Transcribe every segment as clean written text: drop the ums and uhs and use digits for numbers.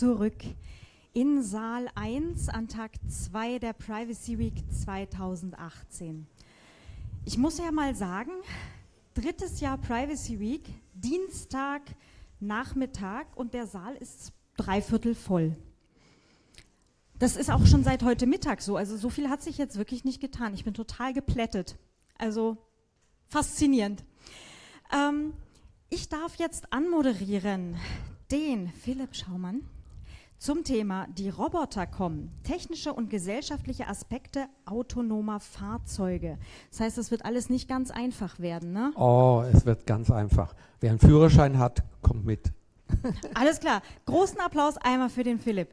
zurück in Saal 1 an Tag 2 der Privacy Week 2018. Ich muss ja mal sagen, 3. Jahr Privacy Week, Dienstag, Nachmittag und der Saal ist 3/4 voll. Das ist auch schon seit heute Mittag so, also so viel hat sich jetzt wirklich nicht getan. Ich bin total geplättet, also faszinierend. Ich darf jetzt anmoderieren den Philipp Schaumann zum Thema Die Roboter kommen, technische und gesellschaftliche Aspekte autonomer Fahrzeuge. Das heißt, es wird alles nicht ganz einfach werden, ne? Oh, es wird ganz einfach. Wer einen Führerschein hat, kommt mit. Alles klar. Großen Applaus einmal für den Philipp.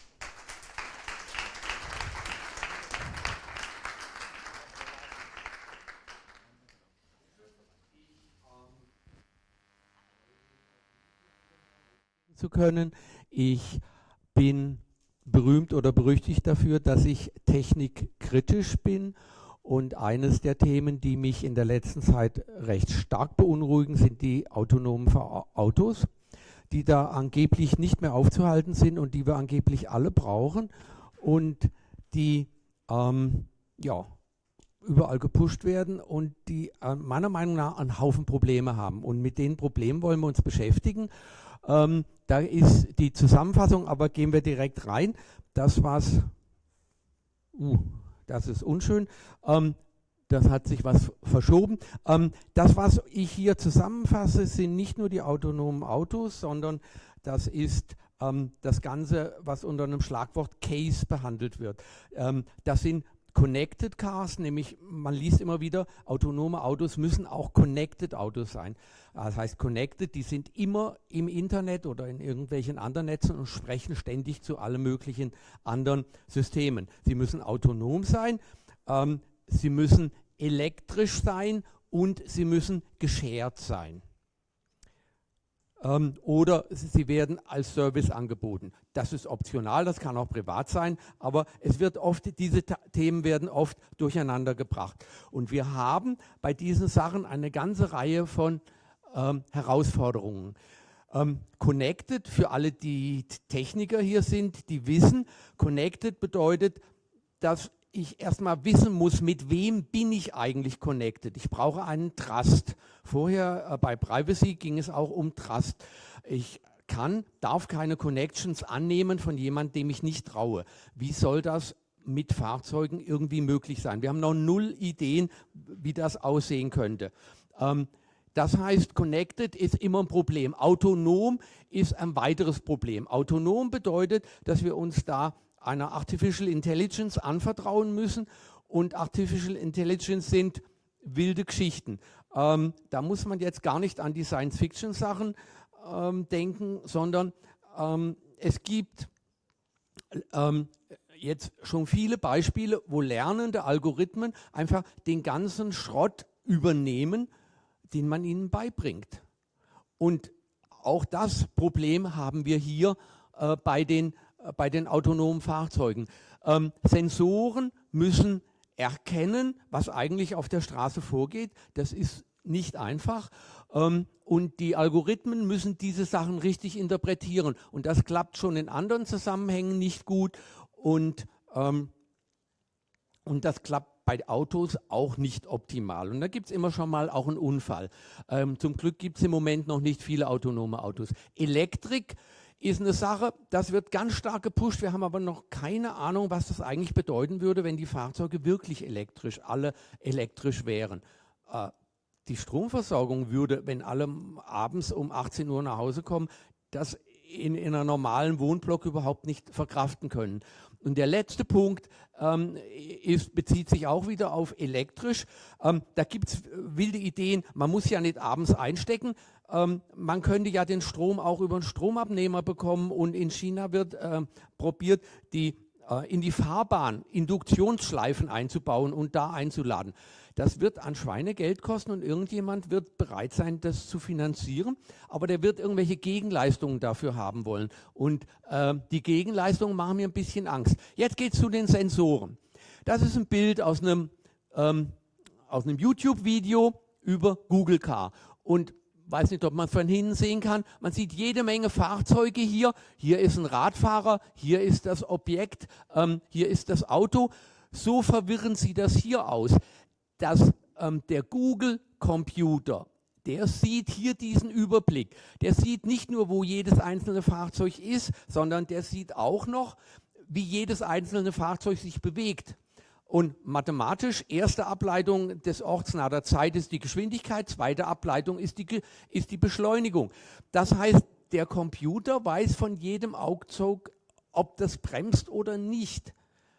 Zu können. Ich bin berühmt oder berüchtigt dafür, dass ich technikkritisch bin, und eines der Themen, die mich in der letzten Zeit recht stark beunruhigen, sind die autonomen Autos, die da angeblich nicht mehr aufzuhalten sind und die wir angeblich alle brauchen und die überall gepusht werden und die meiner Meinung nach einen Haufen Probleme haben. Und mit den Problemen wollen wir uns beschäftigen. Da ist die Zusammenfassung, aber gehen wir direkt rein. Das ist unschön. Das hat sich was verschoben. Das, was ich hier zusammenfasse, sind nicht nur die autonomen Autos, sondern das ist das Ganze, was unter einem Schlagwort Case behandelt wird. Das sind Connected Cars, nämlich man liest immer wieder, autonome Autos müssen auch Connected Autos sein. Das heißt Connected, die sind immer im Internet oder in irgendwelchen anderen Netzen und sprechen ständig zu allen möglichen anderen Systemen. Sie müssen autonom sein, sie müssen elektrisch sein und sie müssen geshared sein. Oder sie werden als Service angeboten. Das ist optional, das kann auch privat sein, aber diese Themen werden oft durcheinander gebracht. Und wir haben bei diesen Sachen eine ganze Reihe von Herausforderungen. Connected, für alle, die Techniker hier sind, die wissen, Connected bedeutet, dass ich erstmal wissen muss, mit wem bin ich eigentlich connected. Ich brauche einen Trust. Vorher bei Privacy ging es auch um Trust. Ich darf keine Connections annehmen von jemandem, dem ich nicht traue. Wie soll das mit Fahrzeugen irgendwie möglich sein? Wir haben noch 0 Ideen, wie das aussehen könnte. Das heißt, connected ist immer ein Problem. Autonom ist ein weiteres Problem. Autonom bedeutet, dass wir uns da einer Artificial Intelligence anvertrauen müssen, und Artificial Intelligence sind wilde Geschichten. Da muss man jetzt gar nicht an die Science-Fiction-Sachen denken, sondern es gibt jetzt schon viele Beispiele, wo lernende Algorithmen einfach den ganzen Schrott übernehmen, den man ihnen beibringt. Und auch das Problem haben wir hier bei den autonomen Fahrzeugen. Sensoren müssen erkennen, was eigentlich auf der Straße vorgeht. Das ist nicht einfach. Und die Algorithmen müssen diese Sachen richtig interpretieren. Und das klappt schon in anderen Zusammenhängen nicht gut. Und das klappt bei Autos auch nicht optimal. Und da gibt es immer schon mal auch einen Unfall. Zum Glück gibt es im Moment noch nicht viele autonome Autos. Elektrik ist eine Sache, das wird ganz stark gepusht. Wir haben aber noch keine Ahnung, was das eigentlich bedeuten würde, wenn die Fahrzeuge wirklich alle elektrisch wären. Die Stromversorgung würde, wenn alle abends um 18 Uhr nach Hause kommen, das in einer normalen Wohnblock überhaupt nicht verkraften können. Und der letzte Punkt bezieht sich auch wieder auf elektrisch. Da gibt es wilde Ideen, man muss ja nicht abends einstecken. Man könnte ja den Strom auch über einen Stromabnehmer bekommen, und in China wird probiert, in die Fahrbahn Induktionsschleifen einzubauen und da einzuladen. Das wird an Schweinegeld kosten, und irgendjemand wird bereit sein, das zu finanzieren, aber der wird irgendwelche Gegenleistungen dafür haben wollen. Und die Gegenleistungen machen mir ein bisschen Angst. Jetzt geht es zu den Sensoren. Das ist ein Bild aus einem YouTube-Video über Google Car. Und weiß nicht, ob man von hinten sehen kann, man sieht jede Menge Fahrzeuge hier. Hier ist ein Radfahrer, hier ist das Objekt, hier ist das Auto. So verwirren Sie das hier aus. Der Google-Computer, der sieht hier diesen Überblick. Der sieht nicht nur, wo jedes einzelne Fahrzeug ist, sondern der sieht auch noch, wie jedes einzelne Fahrzeug sich bewegt. Und mathematisch, erste Ableitung des Orts nach der Zeit ist die Geschwindigkeit, zweite Ableitung ist die Beschleunigung. Das heißt, der Computer weiß von jedem Augzug, ob das bremst oder nicht.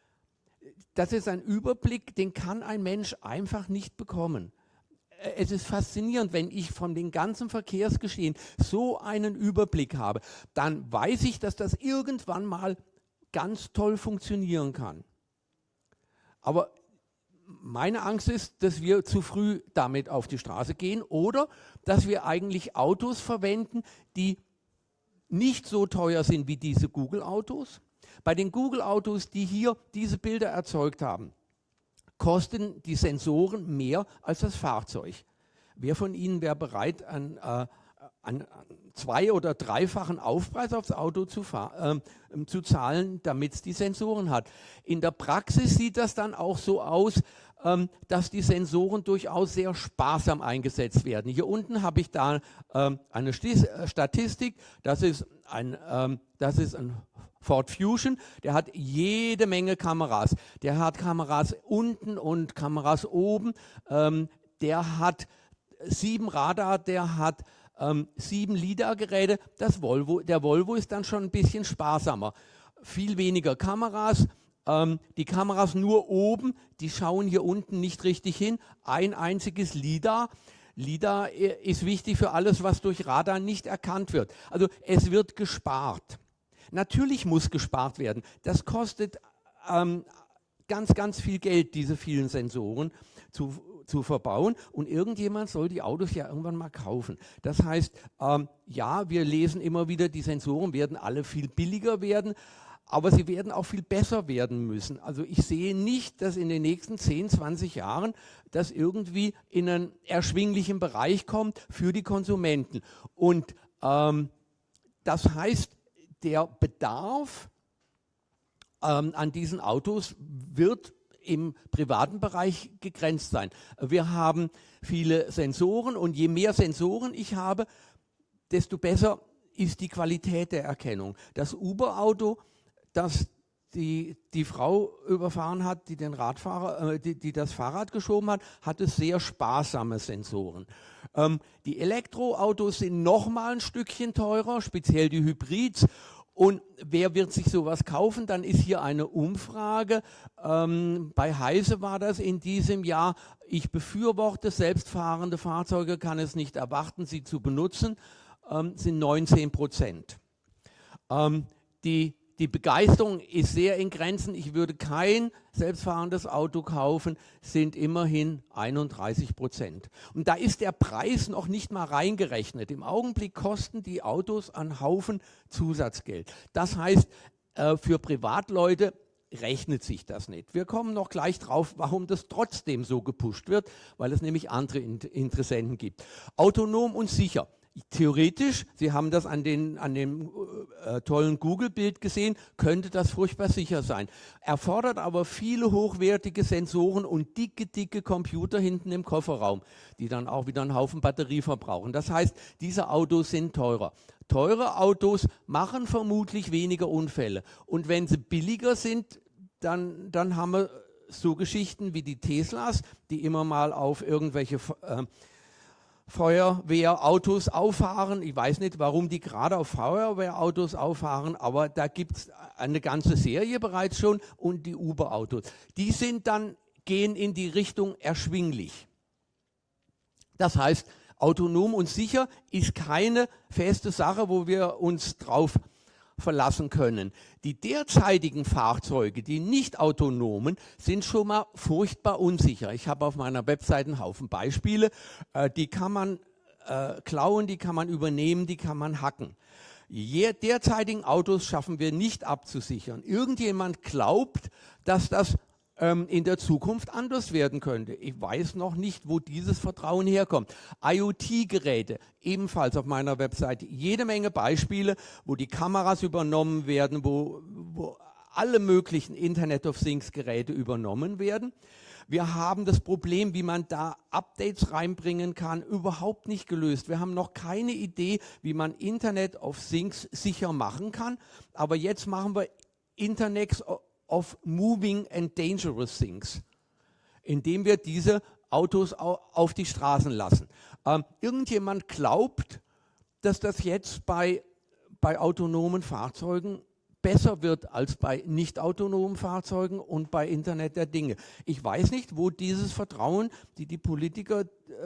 Das ist ein Überblick, den kann ein Mensch einfach nicht bekommen. Es ist faszinierend, wenn ich von dem ganzen Verkehrsgeschehen so einen Überblick habe, dann weiß ich, dass das irgendwann mal ganz toll funktionieren kann. Aber meine Angst ist, dass wir zu früh damit auf die Straße gehen oder dass wir eigentlich Autos verwenden, die nicht so teuer sind wie diese Google-Autos. Bei den Google-Autos, die hier diese Bilder erzeugt haben, kosten die Sensoren mehr als das Fahrzeug. Wer von Ihnen wäre bereit, einen zwei- oder dreifachen Aufpreis aufs Auto zu zahlen, damit es die Sensoren hat? In der Praxis sieht das dann auch so aus, dass die Sensoren durchaus sehr sparsam eingesetzt werden. Hier unten habe ich da eine Statistik, das ist ein Ford Fusion, der hat jede Menge Kameras. Der hat Kameras unten und Kameras oben. Der hat 7 Radar, der hat 7 LiDAR-Geräte. Der Volvo ist dann schon ein bisschen sparsamer. Viel weniger Kameras. Die Kameras nur oben, die schauen hier unten nicht richtig hin. Ein einziges LiDAR. LiDAR ist wichtig für alles, was durch Radar nicht erkannt wird. Also es wird gespart. Natürlich muss gespart werden. Das kostet ganz, ganz viel Geld, diese vielen Sensoren zu verbauen. Und irgendjemand soll die Autos ja irgendwann mal kaufen. Das heißt, ja, wir lesen immer wieder, die Sensoren werden alle viel billiger werden, aber sie werden auch viel besser werden müssen. Also ich sehe nicht, dass in den nächsten 10, 20 Jahren das irgendwie in einen erschwinglichen Bereich kommt für die Konsumenten. Und das heißt, der Bedarf an diesen Autos wird im privaten Bereich begrenzt sein. Wir haben viele Sensoren und je mehr Sensoren ich habe, desto besser ist die Qualität der Erkennung. Das Uber-Auto, das die Frau überfahren hat, die den Radfahrer, die das Fahrrad geschoben hat, hatte sehr sparsame Sensoren. Die Elektroautos sind noch mal ein Stückchen teurer, speziell die Hybrids. Und wer wird sich sowas kaufen? Dann ist hier eine Umfrage. Bei Heise war das in diesem Jahr. Ich befürworte selbstfahrende Fahrzeuge, kann es nicht erwarten, sie zu benutzen, sind 19%. Die Begeisterung ist sehr in Grenzen. Ich würde kein selbstfahrendes Auto kaufen, sind immerhin 31%. Und da ist der Preis noch nicht mal reingerechnet. Im Augenblick kosten die Autos einen Haufen Zusatzgeld. Das heißt, für Privatleute rechnet sich das nicht. Wir kommen noch gleich drauf, warum das trotzdem so gepusht wird, weil es nämlich andere Interessenten gibt. Autonom und sicher. Theoretisch, Sie haben das an dem tollen Google-Bild gesehen, könnte das furchtbar sicher sein. Erfordert aber viele hochwertige Sensoren und dicke Computer hinten im Kofferraum, die dann auch wieder einen Haufen Batterie verbrauchen. Das heißt, diese Autos sind teurer. Teure Autos machen vermutlich weniger Unfälle. Und wenn sie billiger sind, dann haben wir so Geschichten wie die Teslas, die immer mal auf irgendwelche Feuerwehrautos auffahren. Ich weiß nicht, warum die gerade auf Feuerwehrautos auffahren, aber da gibt es eine ganze Serie bereits schon und die Uber-Autos. Die gehen in die Richtung erschwinglich. Das heißt, autonom und sicher ist keine feste Sache, wo wir uns drauf verlassen können. Die derzeitigen Fahrzeuge, die nicht autonomen, sind schon mal furchtbar unsicher. Ich habe auf meiner Webseite einen Haufen Beispiele, die kann man klauen, die kann man übernehmen, die kann man hacken. Derzeitigen Autos schaffen wir nicht abzusichern. Irgendjemand glaubt, dass das in der Zukunft anders werden könnte. Ich weiß noch nicht, wo dieses Vertrauen herkommt. IoT-Geräte, ebenfalls auf meiner Webseite, jede Menge Beispiele, wo die Kameras übernommen werden, wo alle möglichen Internet of Things Geräte übernommen werden. Wir haben das Problem, wie man da Updates reinbringen kann, überhaupt nicht gelöst. Wir haben noch keine Idee, wie man Internet of Things sicher machen kann. Aber jetzt machen wir Internet of Moving and Dangerous Things, indem wir diese Autos auf die Straßen lassen. Irgendjemand glaubt, dass das jetzt bei autonomen Fahrzeugen besser wird als bei nicht autonomen Fahrzeugen und bei Internet der Dinge. Ich weiß nicht, wo dieses Vertrauen, die Politiker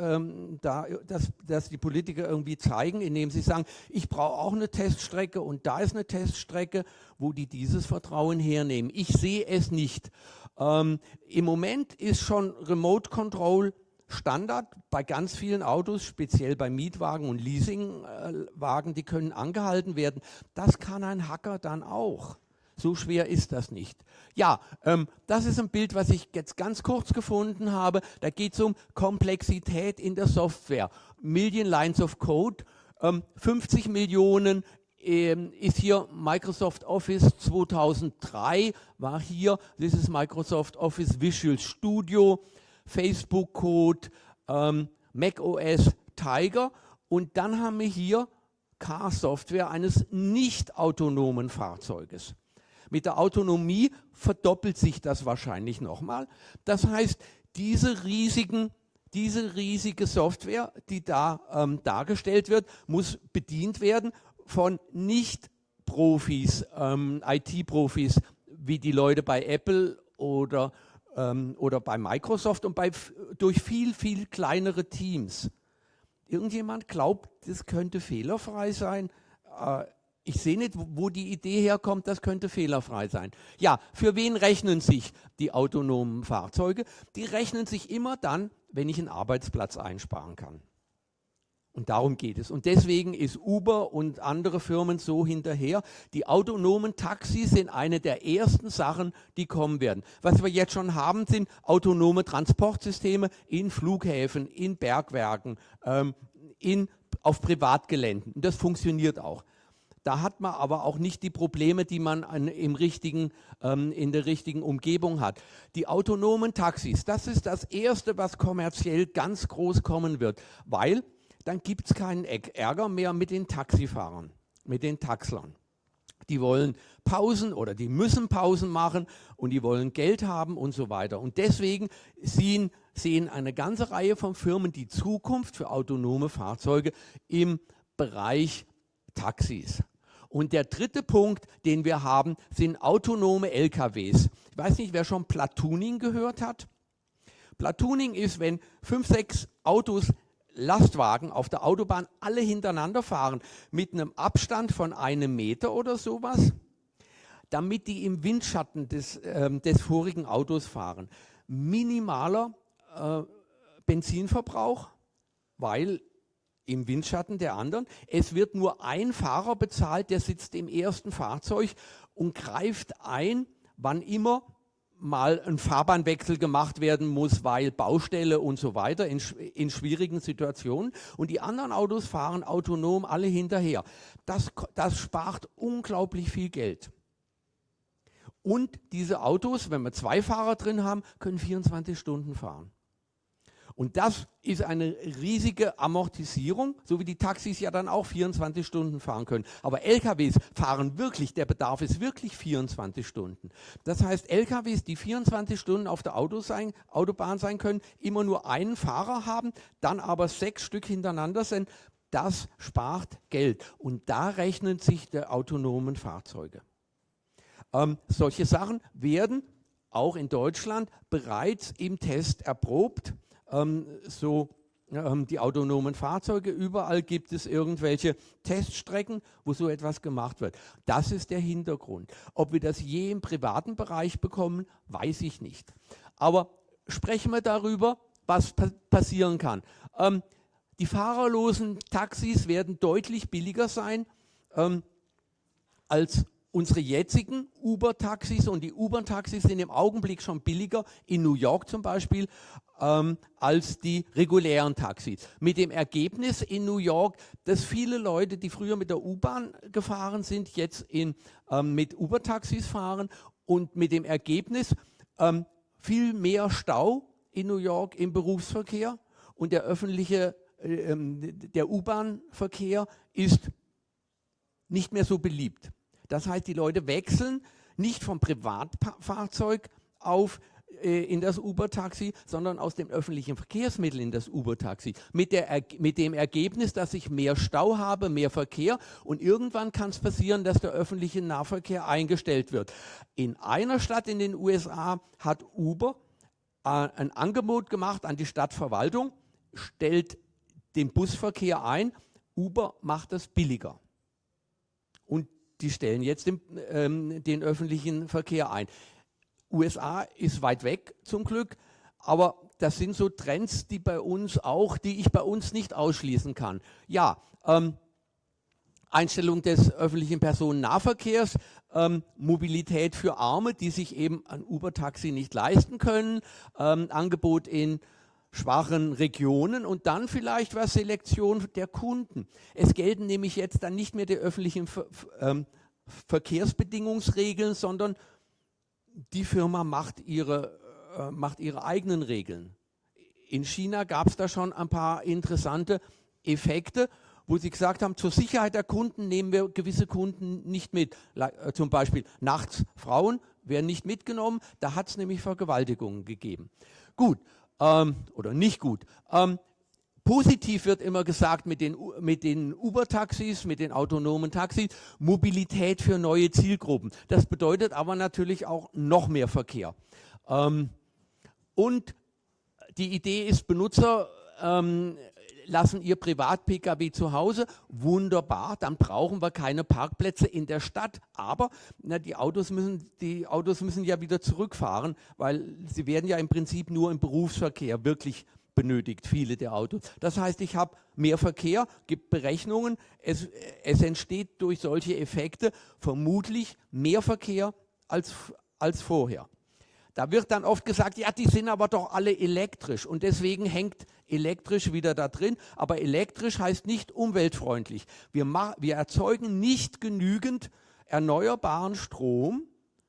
dass die Politiker irgendwie zeigen, indem sie sagen, ich brauche auch eine Teststrecke und da ist eine Teststrecke, wo die dieses Vertrauen hernehmen. Ich sehe es nicht. Im Moment ist schon Remote Control Standard bei ganz vielen Autos, speziell bei Mietwagen und Leasingwagen, die können angehalten werden. Das kann ein Hacker dann auch. So schwer ist das nicht. Ja, das ist ein Bild, was ich jetzt ganz kurz gefunden habe. Da geht es um Komplexität in der Software. Million Lines of Code, 50 Millionen ist hier Microsoft Office 2003, war hier, das ist Microsoft Office Visual Studio, Facebook Code, Mac OS Tiger und dann haben wir hier Car-Software eines nicht autonomen Fahrzeuges. Mit der Autonomie verdoppelt sich das wahrscheinlich nochmal. Das heißt, diese riesige Software, die da dargestellt wird, muss bedient werden von Nicht-Profis, IT-Profis, wie die Leute bei Apple oder bei Microsoft und durch viel, viel kleinere Teams. Irgendjemand glaubt, das könnte fehlerfrei sein. Ich sehe nicht, wo die Idee herkommt, das könnte fehlerfrei sein. Ja, für wen rechnen sich die autonomen Fahrzeuge? Die rechnen sich immer dann, wenn ich einen Arbeitsplatz einsparen kann. Und darum geht es. Und deswegen ist Uber und andere Firmen so hinterher. Die autonomen Taxis sind eine der ersten Sachen, die kommen werden. Was wir jetzt schon haben, sind autonome Transportsysteme in Flughäfen, in Bergwerken, auf Privatgeländen. Und das funktioniert auch. Da hat man aber auch nicht die Probleme, die man in der richtigen Umgebung hat. Die autonomen Taxis, das ist das Erste, was kommerziell ganz groß kommen wird, weil dann gibt es keinen Ärger mehr mit den Taxifahrern, mit den Taxlern. Die wollen Pausen oder die müssen Pausen machen und die wollen Geld haben und so weiter. Und deswegen sehen eine ganze Reihe von Firmen die Zukunft für autonome Fahrzeuge im Bereich Taxis. Und der dritte Punkt, den wir haben, sind autonome LKWs. Ich weiß nicht, wer schon Platooning gehört hat. Platooning ist, wenn 5, 6 Autos Lastwagen auf der Autobahn alle hintereinander fahren mit einem Abstand von 1 Meter oder sowas, damit die im Windschatten des vorigen Autos fahren. Minimaler Benzinverbrauch, weil im Windschatten der anderen. Es wird nur ein Fahrer bezahlt, der sitzt im ersten Fahrzeug und greift ein, wann immer mal ein Fahrbahnwechsel gemacht werden muss, weil Baustelle und so weiter in schwierigen Situationen. Und die anderen Autos fahren autonom alle hinterher. Das spart unglaublich viel Geld. Und diese Autos, wenn wir 2 Fahrer drin haben, können 24 Stunden fahren. Und das ist eine riesige Amortisierung, so wie die Taxis ja dann auch 24 Stunden fahren können. Aber LKWs fahren wirklich, der Bedarf ist wirklich 24 Stunden. Das heißt, LKWs, die 24 Stunden auf der Autobahn sein können, immer nur einen Fahrer haben, dann aber 6 Stück hintereinander sind, das spart Geld. Und da rechnen sich die autonomen Fahrzeuge. Solche Sachen werden auch in Deutschland bereits im Test erprobt. Die autonomen Fahrzeuge, überall gibt es irgendwelche Teststrecken, wo so etwas gemacht wird. Das ist der Hintergrund. Ob wir das je im privaten Bereich bekommen, weiß ich nicht. Aber sprechen wir darüber, was passieren kann. Die fahrerlosen Taxis werden deutlich billiger sein als unsere jetzigen Uber-Taxis, und die Uber-Taxis sind im Augenblick schon billiger, in New York zum Beispiel, als die regulären Taxis. Mit dem Ergebnis in New York, dass viele Leute, die früher mit der U-Bahn gefahren sind, jetzt mit Uber-Taxis fahren, und mit dem Ergebnis viel mehr Stau in New York im Berufsverkehr, und der U-Bahn-Verkehr ist nicht mehr so beliebt. Das heißt, die Leute wechseln nicht vom Privatfahrzeug in das Uber-Taxi, sondern aus dem öffentlichen Verkehrsmittel in das Uber-Taxi. Mit dem Ergebnis, dass ich mehr Stau habe, mehr Verkehr, und irgendwann kann es passieren, dass der öffentliche Nahverkehr eingestellt wird. In einer Stadt in den USA hat Uber ein Angebot gemacht an die Stadtverwaltung, stellt den Busverkehr ein, Uber macht das billiger. Und die stellen jetzt den öffentlichen Verkehr ein. USA ist weit weg zum Glück, aber das sind so Trends, die ich bei uns nicht ausschließen kann. Ja, Einstellung des öffentlichen Personennahverkehrs, Mobilität für Arme, die sich eben ein Uber-Taxi nicht leisten können, Angebot in schwachen Regionen, und dann vielleicht was Selektion der Kunden. Es gelten nämlich jetzt dann nicht mehr die öffentlichen Verkehrsbedingungsregeln, sondern die Firma macht ihre eigenen Regeln. In China gab es da schon ein paar interessante Effekte, wo sie gesagt haben, zur Sicherheit der Kunden nehmen wir gewisse Kunden nicht mit. Zum Beispiel nachts Frauen werden nicht mitgenommen, da hat es nämlich Vergewaltigungen gegeben. Gut, oder nicht gut. Positiv wird immer gesagt mit den Uber-Taxis, mit den autonomen Taxis, Mobilität für neue Zielgruppen. Das bedeutet aber natürlich auch noch mehr Verkehr. Und die Idee ist, Benutzer lassen ihr Privat-Pkw zu Hause, wunderbar, dann brauchen wir keine Parkplätze in der Stadt, aber die Autos müssen ja wieder zurückfahren, weil sie werden ja im Prinzip nur im Berufsverkehr wirklich benötigt, viele der Autos. Das heißt, ich habe mehr Verkehr, gibt Berechnungen, es entsteht durch solche Effekte vermutlich mehr Verkehr als vorher. Da wird dann oft gesagt, ja, die sind aber doch alle elektrisch, und deswegen hängt elektrisch wieder da drin. Aber elektrisch heißt nicht umweltfreundlich. Wir erzeugen nicht genügend erneuerbaren Strom,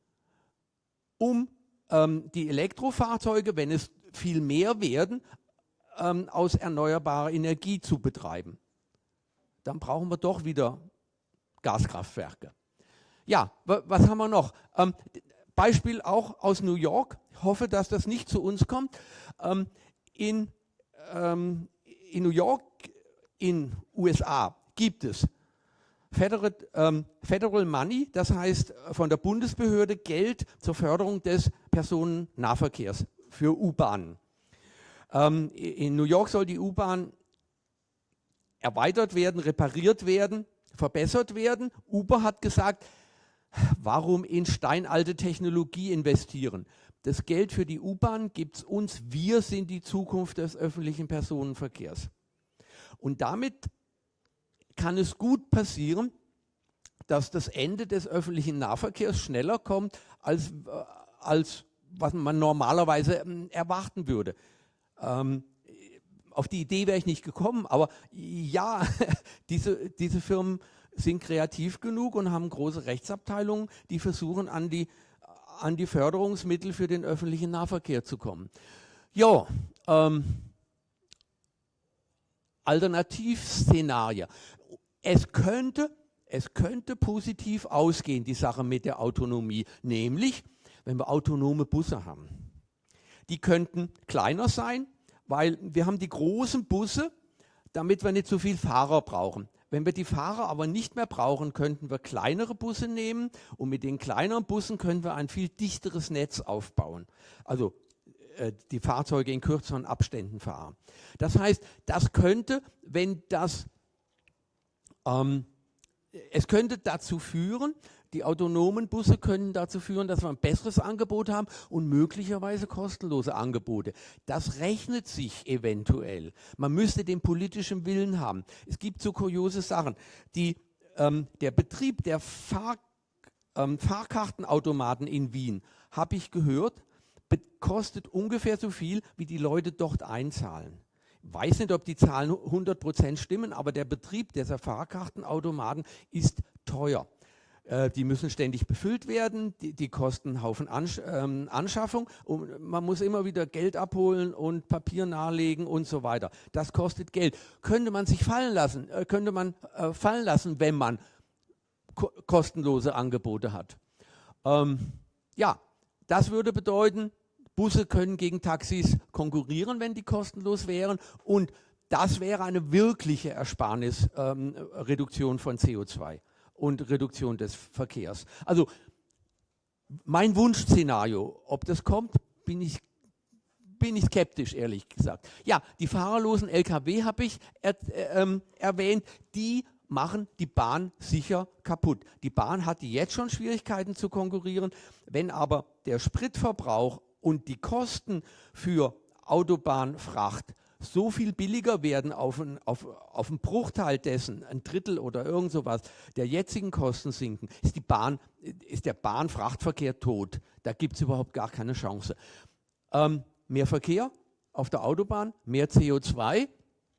um die Elektrofahrzeuge, wenn es viel mehr werden, aus erneuerbarer Energie zu betreiben. Dann brauchen wir doch wieder Gaskraftwerke. Ja, was haben wir noch? Beispiel auch aus New York. Ich hoffe, dass das nicht zu uns kommt. In New York, in USA, gibt es Federal Money, das heißt von der Bundesbehörde Geld zur Förderung des Personennahverkehrs für U-Bahnen. In New York soll die U-Bahn erweitert werden, repariert werden, verbessert werden. Uber hat gesagt, warum in steinalte Technologie investieren? Das Geld für die U-Bahn gibt es uns. Wir sind die Zukunft des öffentlichen Personenverkehrs. Und damit kann es gut passieren, dass das Ende des öffentlichen Nahverkehrs schneller kommt, als was man normalerweise erwarten würde. Auf die Idee wäre ich nicht gekommen, aber ja, diese Firmen sind kreativ genug und haben große Rechtsabteilungen, die versuchen, an die Förderungsmittel für den öffentlichen Nahverkehr zu kommen. Ja, Alternativszenarien. Es könnte positiv ausgehen, die Sache mit der Autonomie, nämlich, wenn wir autonome Busse haben. Die könnten kleiner sein, weil wir haben die großen Busse, damit wir nicht so viel Fahrer brauchen. Wenn wir die Fahrer aber nicht mehr brauchen, könnten wir kleinere Busse nehmen, und mit den kleineren Bussen können wir ein viel dichteres Netz aufbauen. Also die Fahrzeuge in kürzeren Abständen fahren. Das heißt, das könnte, es könnte dazu führen, die autonomen Busse können dazu führen, dass wir ein besseres Angebot haben und möglicherweise kostenlose Angebote. Das rechnet sich eventuell. Man müsste den politischen Willen haben. Es gibt so kuriose Sachen. Der Betrieb der Fahrkartenautomaten in Wien, habe ich gehört, kostet ungefähr so viel, wie die Leute dort einzahlen. Ich weiß nicht, ob die Zahlen 100% stimmen, aber der Betrieb dieser Fahrkartenautomaten ist teuer. Die müssen ständig befüllt werden, die kosten einen Haufen Anschaffung und man muss immer wieder Geld abholen und Papier nahelegen und so weiter. Das kostet Geld. Könnte man sich fallen lassen, wenn man kostenlose Angebote hat. Ja, das würde bedeuten, Busse können gegen Taxis konkurrieren, wenn die kostenlos wären, und das wäre eine wirkliche Ersparnis, Reduktion von CO2 und Reduktion des Verkehrs. Also mein Wunschszenario, ob das kommt, bin ich skeptisch, ehrlich gesagt. Ja, die fahrerlosen Lkw habe ich erwähnt, die machen die Bahn sicher kaputt. Die Bahn hat jetzt schon Schwierigkeiten zu konkurrieren. Wenn aber der Spritverbrauch und die Kosten für Autobahnfracht so viel billiger werden auf einen Bruchteil dessen, ein Drittel oder irgend sowas, der jetzigen Kosten sinken, ist der Bahnfrachtverkehr tot. Da gibt es überhaupt gar keine Chance. Mehr Verkehr auf der Autobahn, mehr CO2.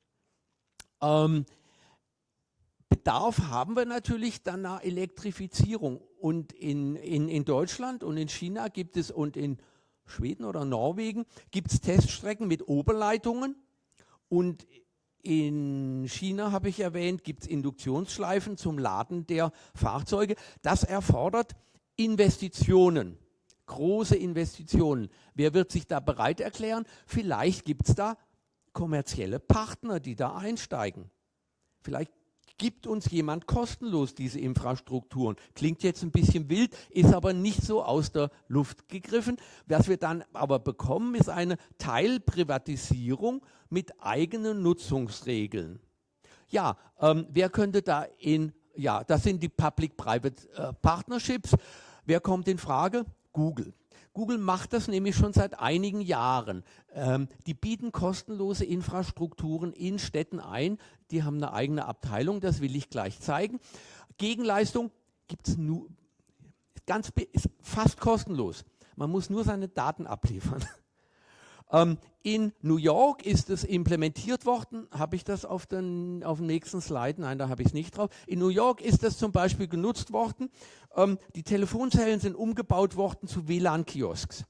Bedarf haben wir natürlich dann nach Elektrifizierung. Und in Deutschland und in China gibt es, und in Schweden oder Norwegen gibt es Teststrecken mit Oberleitungen. Und in China, habe ich erwähnt, gibt es Induktionsschleifen zum Laden der Fahrzeuge. Das erfordert Investitionen, große Investitionen. Wer wird sich da bereit erklären? Vielleicht gibt es da kommerzielle Partner, die da einsteigen. Vielleicht gibt uns jemand kostenlos diese Infrastrukturen. Klingt jetzt ein bisschen wild, ist aber nicht so aus der Luft gegriffen. Was wir dann aber bekommen, ist eine Teilprivatisierung mit eigenen Nutzungsregeln. Ja, wer könnte da das sind die Public-Private Partnerships. Wer kommt in Frage? Google. Google macht das nämlich schon seit einigen Jahren. Die bieten kostenlose Infrastrukturen in Städten ein. Die haben eine eigene Abteilung, das will ich gleich zeigen. Gegenleistung gibt es nur, ist fast kostenlos. Man muss nur seine Daten abliefern. In New York ist es implementiert worden. Habe ich das auf dem nächsten Slide? Nein, da habe ich es nicht drauf. In New York ist das zum Beispiel genutzt worden. Die Telefonzellen sind umgebaut worden zu WLAN-Kiosks.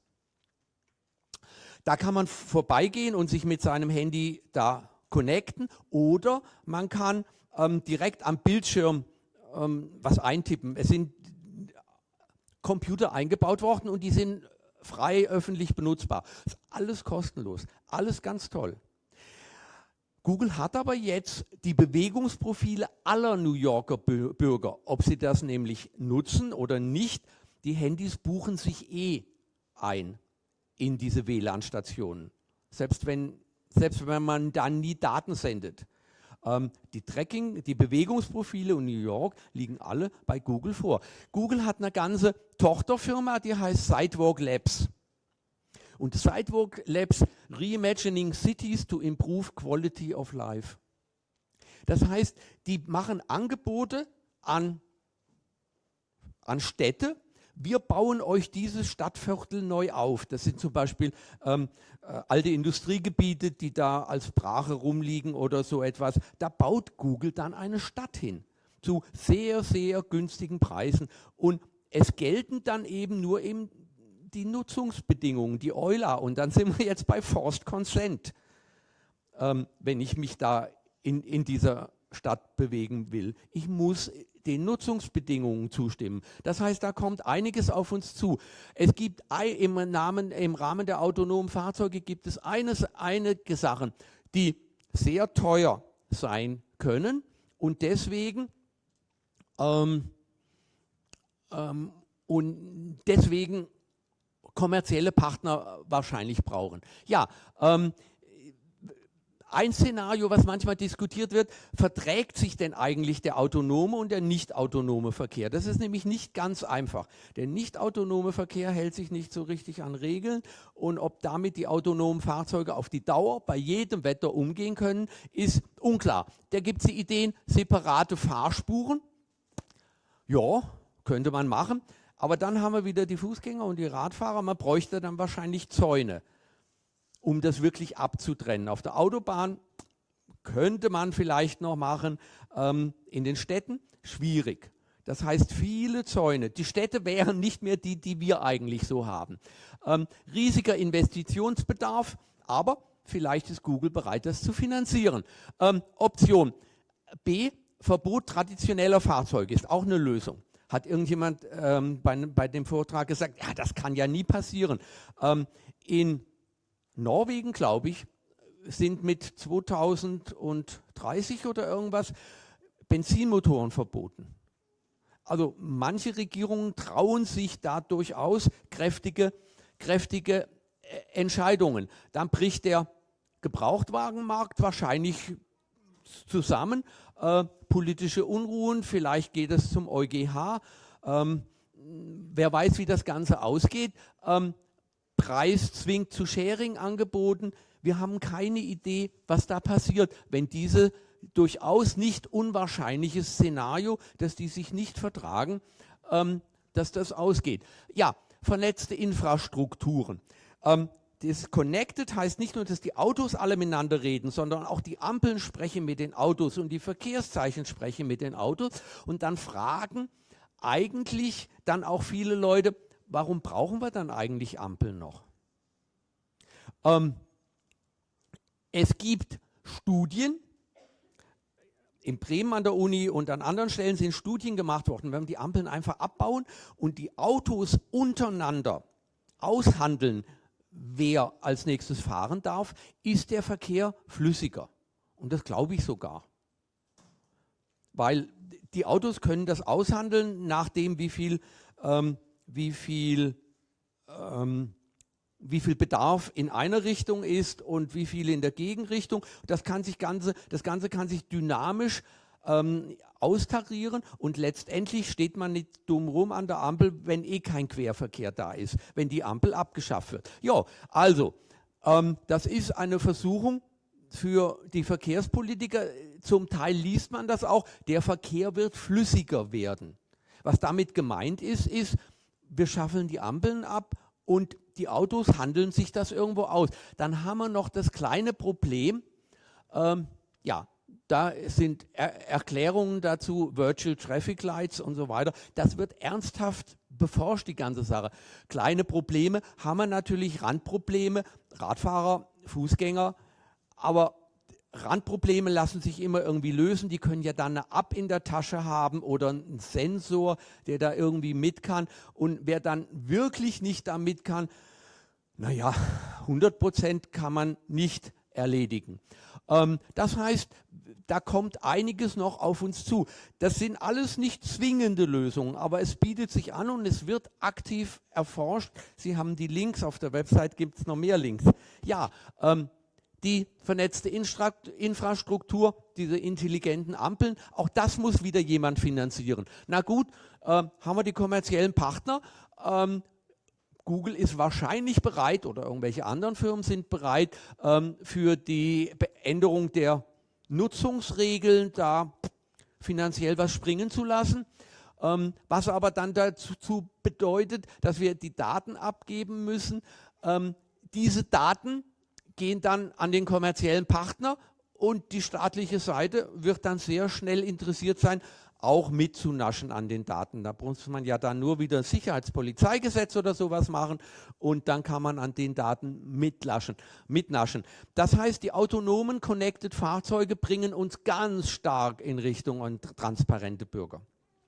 Da kann man vorbeigehen und sich mit seinem Handy da connecten, oder man kann direkt am Bildschirm was eintippen. Es sind Computer eingebaut worden und die sind frei öffentlich benutzbar. Das ist alles kostenlos, alles ganz toll. Google hat aber jetzt die Bewegungsprofile aller New Yorker Bürger, ob sie das nämlich nutzen oder nicht. Die Handys buchen sich ein in diese WLAN-Stationen, selbst wenn man dann nie Daten sendet. Die Bewegungsprofile in New York liegen alle bei Google vor. Google hat eine ganze Tochterfirma, die heißt Sidewalk Labs. Und Sidewalk Labs Reimagining Cities to Improve Quality of Life. Das heißt, die machen Angebote an Städte. Wir bauen euch dieses Stadtviertel neu auf. Das sind zum Beispiel alte Industriegebiete, die da als Brache rumliegen oder so etwas. Da baut Google dann eine Stadt hin zu sehr, sehr günstigen Preisen. Und es gelten dann eben nur die Nutzungsbedingungen, die EULA. Und dann sind wir jetzt bei Forced Consent, wenn ich mich da in dieser Stadt bewegen will. Ich muss den Nutzungsbedingungen zustimmen. Das heißt, da kommt einiges auf uns zu. Es gibt im Rahmen der autonomen Fahrzeuge gibt es einige Sachen, die sehr teuer sein können und deswegen kommerzielle Partner wahrscheinlich brauchen. Ja, ein Szenario, was manchmal diskutiert wird: Verträgt sich denn eigentlich der autonome und der nicht autonome Verkehr? Das ist nämlich nicht ganz einfach. Der nicht autonome Verkehr hält sich nicht so richtig an Regeln, und ob damit die autonomen Fahrzeuge auf die Dauer bei jedem Wetter umgehen können, ist unklar. Da gibt es die Ideen, separate Fahrspuren. Ja, könnte man machen. Aber dann haben wir wieder die Fußgänger und die Radfahrer. Man bräuchte dann wahrscheinlich Zäune, um das wirklich abzutrennen. Auf der Autobahn könnte man vielleicht noch machen, in den Städten schwierig. Das heißt, viele Zäune. Die Städte wären nicht mehr die, die wir eigentlich so haben. Riesiger Investitionsbedarf, aber vielleicht ist Google bereit, das zu finanzieren. Option B, Verbot traditioneller Fahrzeuge ist auch eine Lösung. Hat irgendjemand bei dem Vortrag gesagt, ja, das kann ja nie passieren. In Norwegen, glaube ich, sind mit 2030 oder irgendwas Benzinmotoren verboten. Also manche Regierungen trauen sich da durchaus kräftige Entscheidungen. Dann bricht der Gebrauchtwagenmarkt wahrscheinlich zusammen. Politische Unruhen, vielleicht geht es zum EuGH. Wer weiß, wie das Ganze ausgeht. Preis zwingt zu Sharing-Angeboten. Wir haben keine Idee, was da passiert, wenn diese durchaus nicht unwahrscheinliches Szenario, dass die sich nicht vertragen, dass das ausgeht. Ja, vernetzte Infrastrukturen. Das Connected heißt nicht nur, dass die Autos alle miteinander reden, sondern auch die Ampeln sprechen mit den Autos und die Verkehrszeichen sprechen mit den Autos. Und dann fragen eigentlich dann auch viele Leute, warum brauchen wir dann eigentlich Ampeln noch? Es gibt Studien, in Bremen an der Uni und an anderen Stellen sind Studien gemacht worden, wenn wir die Ampeln einfach abbauen und die Autos untereinander aushandeln, wer als nächstes fahren darf, ist der Verkehr flüssiger. Und das glaube ich sogar. Weil die Autos können das aushandeln, nachdem wie viel Bedarf in einer Richtung ist und wie viel in der Gegenrichtung. Das Ganze kann sich dynamisch austarieren und letztendlich steht man nicht dumm rum an der Ampel, wenn eh kein Querverkehr da ist, wenn die Ampel abgeschafft wird. Ja, also, das ist eine Versuchung für die Verkehrspolitiker. Zum Teil liest man das auch, der Verkehr wird flüssiger werden. Was damit gemeint ist, wir schaffeln die Ampeln ab und die Autos handeln sich das irgendwo aus. Dann haben wir noch das kleine Problem, da sind Erklärungen dazu, Virtual Traffic Lights und so weiter. Das wird ernsthaft beforscht, die ganze Sache. Kleine Probleme haben wir natürlich, Randprobleme, Radfahrer, Fußgänger, aber Randprobleme lassen sich immer irgendwie lösen. Die können ja dann eine App in der Tasche haben oder einen Sensor, der da irgendwie mit kann. Und wer dann wirklich nicht da mit kann, naja, 100% kann man nicht erledigen. Das heißt, da kommt einiges noch auf uns zu. Das sind alles nicht zwingende Lösungen, aber es bietet sich an und es wird aktiv erforscht. Sie haben die Links, auf der Website gibt es noch mehr Links. Ja, die vernetzte Infrastruktur, diese intelligenten Ampeln, auch das muss wieder jemand finanzieren. Na gut, haben wir die kommerziellen Partner. Google ist wahrscheinlich bereit oder irgendwelche anderen Firmen sind bereit, für die Änderung der Nutzungsregeln da finanziell was springen zu lassen. Was aber dann dazu bedeutet, dass wir die Daten abgeben müssen. Diese Daten gehen dann an den kommerziellen Partner und die staatliche Seite wird dann sehr schnell interessiert sein, auch mitzunaschen an den Daten. Da muss man ja dann nur wieder Sicherheitspolizeigesetz oder sowas machen und dann kann man an den Daten mitnaschen. Das heißt, die autonomen Connected Fahrzeuge bringen uns ganz stark in Richtung an transparente Bürger.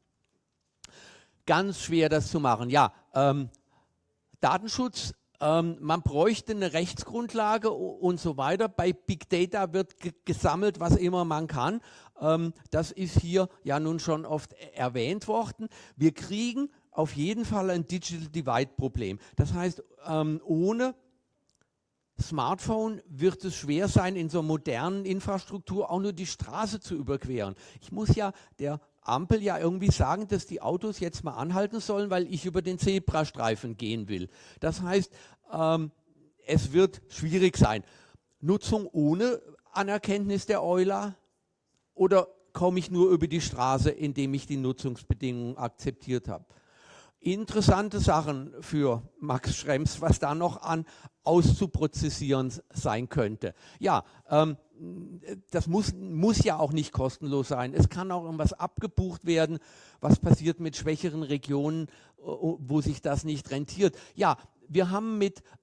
Ganz schwer das zu machen. Ja, Datenschutz, man bräuchte eine Rechtsgrundlage und so weiter. Bei Big Data wird gesammelt, was immer man kann. Das ist hier ja nun schon oft erwähnt worden. Wir kriegen auf jeden Fall ein Digital Divide Problem. Das heißt, ohne Smartphone wird es schwer sein, in so einer modernen Infrastruktur auch nur die Straße zu überqueren. Ich muss ja der Ampel ja irgendwie sagen, dass die Autos jetzt mal anhalten sollen, weil ich über den Zebrastreifen gehen will. Das heißt, es wird schwierig sein. Nutzung ohne Anerkenntnis der EULA oder komme ich nur über die Straße, indem ich die Nutzungsbedingungen akzeptiert habe? interessante Sachen für Max Schrems, was da noch an auszuprozessieren sein könnte. Ja, das muss ja auch nicht kostenlos sein. Es kann auch irgendwas abgebucht werden. Was passiert mit schwächeren Regionen, wo sich das nicht rentiert? Ja, wir haben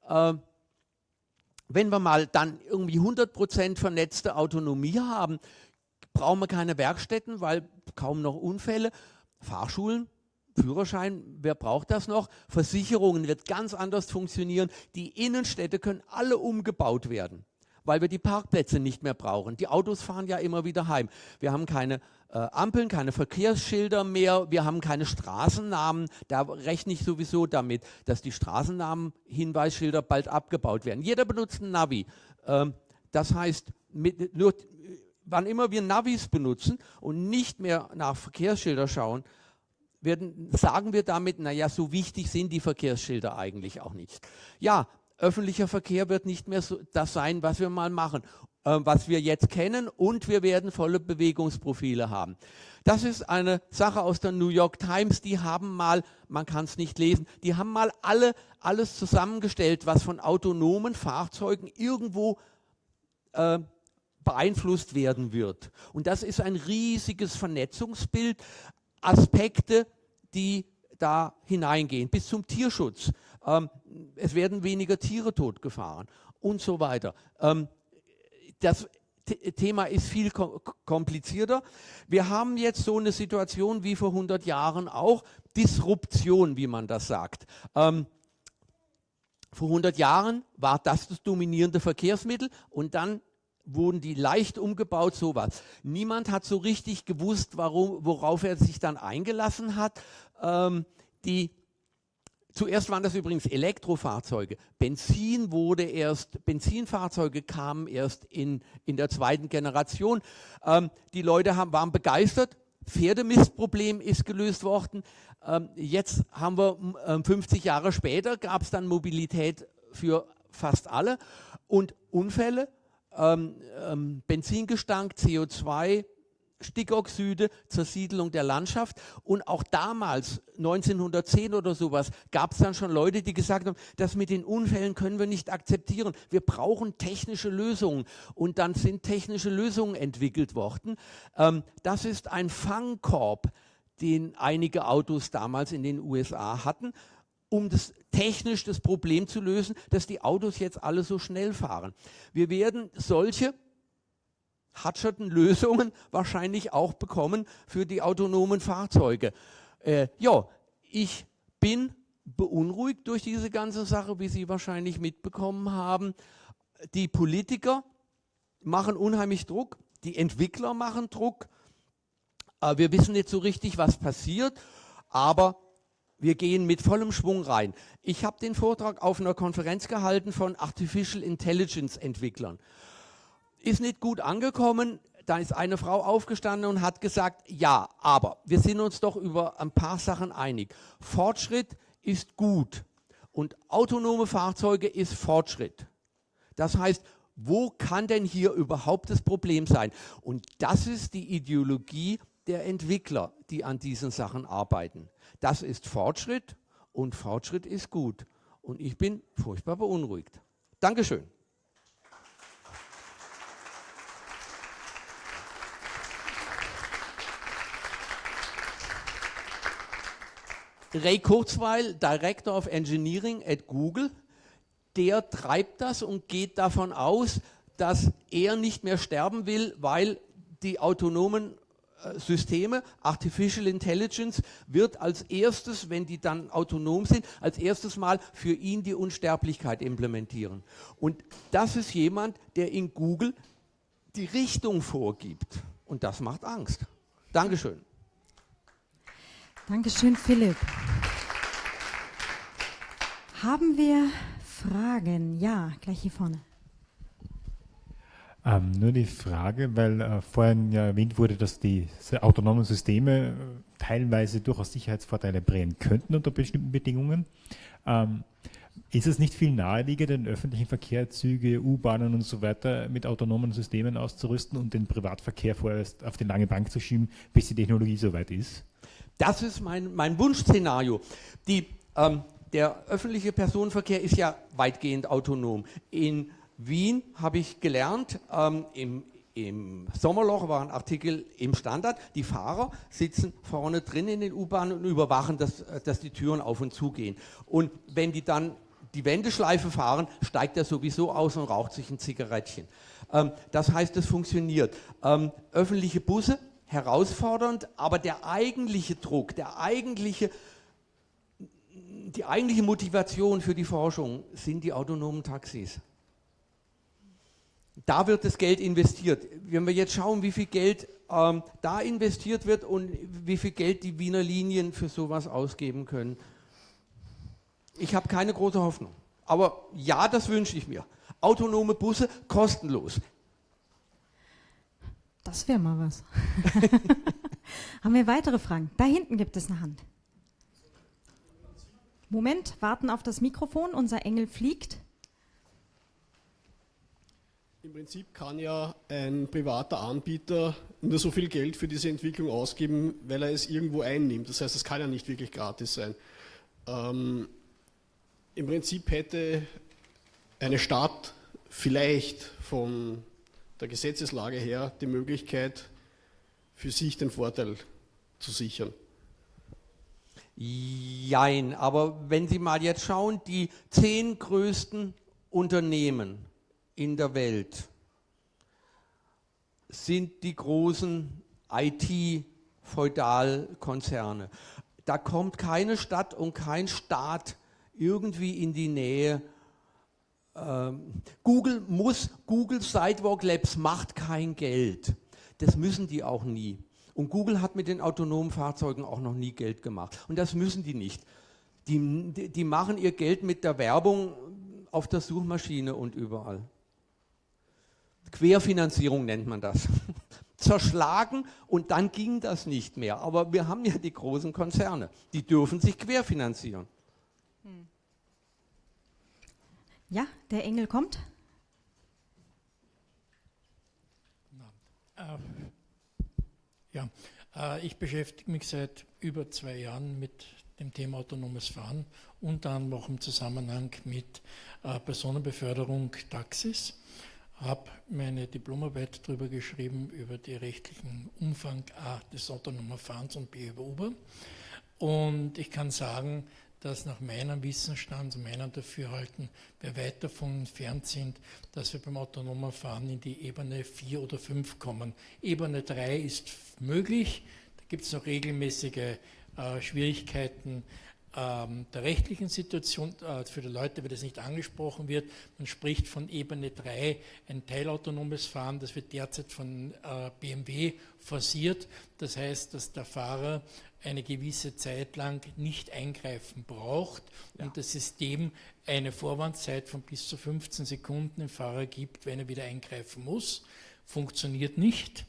wenn wir mal dann irgendwie 100% vernetzte Autonomie haben, brauchen wir keine Werkstätten, weil kaum noch Unfälle. Fahrschulen, Führerschein, wer braucht das noch? Versicherungen wird ganz anders funktionieren. Die Innenstädte können alle umgebaut werden, weil wir die Parkplätze nicht mehr brauchen. Die Autos fahren ja immer wieder heim. Wir haben keine Ampeln, keine Verkehrsschilder mehr, wir haben keine Straßennamen. Da rechne ich sowieso damit, dass die Straßennamen, Hinweisschilder bald abgebaut werden. Jeder benutzt ein Navi. Das heißt, wann immer wir Navis benutzen und nicht mehr nach Verkehrsschilder schauen, sagen wir damit, naja, so wichtig sind die Verkehrsschilder eigentlich auch nicht. Ja, öffentlicher Verkehr wird nicht mehr so das sein, was wir mal machen, was wir jetzt kennen, und wir werden volle Bewegungsprofile haben. Das ist eine Sache aus der New York Times, die haben mal, man kann es nicht lesen, die haben mal alles zusammengestellt, was von autonomen Fahrzeugen irgendwo beeinflusst werden wird. Und das ist ein riesiges Vernetzungsbild, Aspekte, die da hineingehen, bis zum Tierschutz. Es werden weniger Tiere totgefahren und so weiter. Das Thema ist viel komplizierter. Wir haben jetzt so eine Situation wie vor 100 Jahren auch, Disruption, wie man das sagt. Vor 100 Jahren war das dominierende Verkehrsmittel und dann wurden die leicht umgebaut, sowas. Niemand hat so richtig gewusst, worauf er sich dann eingelassen hat. Zuerst waren das übrigens Elektrofahrzeuge. Benzinfahrzeuge kamen erst in der zweiten Generation. Die Leute waren begeistert. Pferdemistproblem ist gelöst worden. Jetzt haben wir 50 Jahre später, gab es dann Mobilität für fast alle und Unfälle. Benzingestank, CO2, Stickoxide, Zersiedelung der Landschaft. Und auch damals, 1910 oder sowas, gab es dann schon Leute, die gesagt haben, das mit den Unfällen können wir nicht akzeptieren. Wir brauchen technische Lösungen. Und dann sind technische Lösungen entwickelt worden. Das ist ein Fangkorb, den einige Autos damals in den USA hatten, um technisch das Problem zu lösen, dass die Autos jetzt alle so schnell fahren. Wir werden solche Lösungen wahrscheinlich auch bekommen für die autonomen Fahrzeuge. Ich bin beunruhigt durch diese ganze Sache, wie Sie wahrscheinlich mitbekommen haben. Die Politiker machen unheimlich Druck, die Entwickler machen Druck. Wir wissen nicht so richtig, was passiert, aber wir gehen mit vollem Schwung rein. Ich habe den Vortrag auf einer Konferenz gehalten von Artificial Intelligence Entwicklern. Ist nicht gut angekommen. Da ist eine Frau aufgestanden und hat gesagt, ja, aber wir sind uns doch über ein paar Sachen einig. Fortschritt ist gut und autonome Fahrzeuge ist Fortschritt. Das heißt, wo kann denn hier überhaupt das Problem sein? Und das ist die Ideologie der Entwickler, die an diesen Sachen arbeiten. Das ist Fortschritt und Fortschritt ist gut. Und ich bin furchtbar beunruhigt. Dankeschön. Ray Kurzweil, Director of Engineering at Google, der treibt das und geht davon aus, dass er nicht mehr sterben will, weil die autonomen Systeme, Artificial Intelligence, wird als erstes, wenn die dann autonom sind, als erstes Mal für ihn die Unsterblichkeit implementieren. Und das ist jemand, der in Google die Richtung vorgibt. Und das macht Angst. Dankeschön. Dankeschön, Philipp. Haben wir Fragen? Ja, gleich hier vorne. Nur die Frage, weil vorhin ja erwähnt wurde, dass die autonomen Systeme teilweise durchaus Sicherheitsvorteile bringen könnten unter bestimmten Bedingungen. Ist es nicht viel naheliegender, den öffentlichen Verkehr, Züge, U-Bahnen und so weiter mit autonomen Systemen auszurüsten und den Privatverkehr vorerst auf die lange Bank zu schieben, bis die Technologie soweit ist? Das ist mein Wunschszenario. Der öffentliche Personenverkehr ist ja weitgehend autonom. In Wien habe ich gelernt, im Sommerloch war ein Artikel im Standard, die Fahrer sitzen vorne drin in den U-Bahnen und überwachen, dass die Türen auf und zu gehen. Und wenn die dann die Wendeschleife fahren, steigt er sowieso aus und raucht sich ein Zigarettchen. Das heißt, es funktioniert. Öffentliche Busse, herausfordernd, aber der eigentliche Druck, die eigentliche Motivation für die Forschung sind die autonomen Taxis. Da wird das Geld investiert. Wenn wir jetzt schauen, wie viel Geld da investiert wird und wie viel Geld die Wiener Linien für sowas ausgeben können, ich habe keine große Hoffnung. Aber ja, das wünsche ich mir. Autonome Busse kostenlos. Das wäre mal was. Haben wir weitere Fragen? Da hinten gibt es eine Hand. Moment, warten auf das Mikrofon. Unser Engel fliegt. Im Prinzip kann ja ein privater Anbieter nur so viel Geld für diese Entwicklung ausgeben, weil er es irgendwo einnimmt. Das heißt, es kann ja nicht wirklich gratis sein. Im Prinzip hätte eine Stadt vielleicht von der Gesetzeslage her die Möglichkeit, für sich den Vorteil zu sichern. Jein, aber wenn Sie mal jetzt schauen, die 10 größten Unternehmen in der Welt sind die großen IT-Feudalkonzerne. Da kommt keine Stadt und kein Staat irgendwie in die Nähe. Google Sidewalk Labs macht kein Geld. Das müssen die auch nie. Und Google hat mit den autonomen Fahrzeugen auch noch nie Geld gemacht. Und das müssen die nicht. Die machen ihr Geld mit der Werbung auf der Suchmaschine und überall. Querfinanzierung nennt man das. Zerschlagen und dann ging das nicht mehr. Aber wir haben ja die großen Konzerne, die dürfen sich querfinanzieren. Ja, der Engel kommt. Ich beschäftige mich seit über 2 Jahren mit dem Thema autonomes Fahren, unter anderem auch im Zusammenhang mit Personenbeförderung Taxis. Habe meine Diplomarbeit darüber geschrieben, über den rechtlichen Umfang A des autonomen Fahrens und B über Uber. Und ich kann sagen, dass nach meinem Wissensstand und meinem Dafürhalten wir weit davon entfernt sind, dass wir beim autonomen Fahren in die Ebene 4 oder 5 kommen. Ebene 3 ist möglich, da gibt es noch regelmäßige Schwierigkeiten der rechtlichen Situation. Für die Leute, wenn das nicht angesprochen wird, man spricht von Ebene 3, ein teilautonomes Fahren, das wird derzeit von BMW forciert. Das heißt, dass der Fahrer eine gewisse Zeit lang nicht eingreifen braucht und das System eine Vorwarnzeit von bis zu 15 Sekunden dem Fahrer gibt, wenn er wieder eingreifen muss. Funktioniert nicht.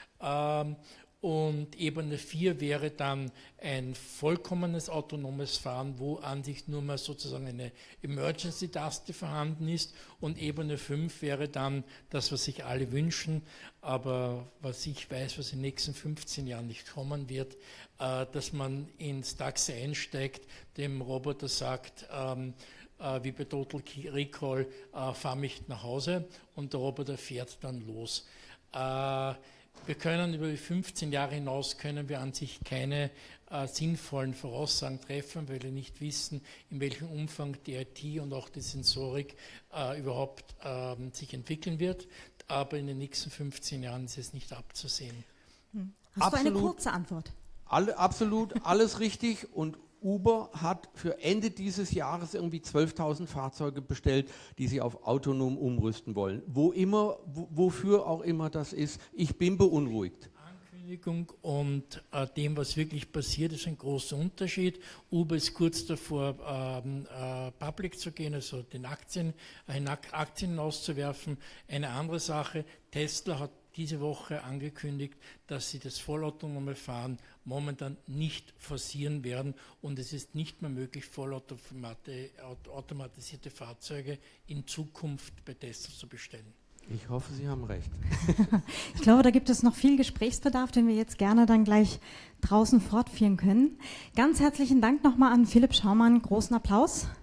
Und Ebene 4 wäre dann ein vollkommenes autonomes Fahren, wo an sich nur mal sozusagen eine Emergency-Taste vorhanden ist. Und Ebene 5 wäre dann das, was sich alle wünschen, aber was ich weiß, was in den nächsten 15 Jahren nicht kommen wird, dass man ins Taxi einsteigt, dem Roboter sagt, wie bei Total Recall, fahr mich nach Hause und der Roboter fährt dann los. Wir können über die 15 Jahre hinaus können wir an sich keine sinnvollen Voraussagen treffen, weil wir nicht wissen, in welchem Umfang die IT und auch die Sensorik überhaupt sich entwickeln wird. Aber in den nächsten 15 Jahren ist es nicht abzusehen. Hast du eine kurze Antwort? Absolut, alles richtig. Und Uber hat für Ende dieses Jahres irgendwie 12.000 Fahrzeuge bestellt, die sie auf autonom umrüsten wollen. Wofür auch immer das ist, ich bin beunruhigt. Ankündigung und dem, was wirklich passiert, ist ein großer Unterschied. Uber ist kurz davor, public zu gehen, also den Aktien auszuwerfen. Eine andere Sache, Tesla hat diese Woche angekündigt, dass sie das vollautonome Fahren momentan nicht forcieren werden und es ist nicht mehr möglich, vollautomatisierte Fahrzeuge in Zukunft bei Tesla zu bestellen. Ich hoffe, Sie haben recht. Ich glaube, da gibt es noch viel Gesprächsbedarf, den wir jetzt gerne dann gleich draußen fortführen können. Ganz herzlichen Dank nochmal an Philipp Schaumann. Großen Applaus.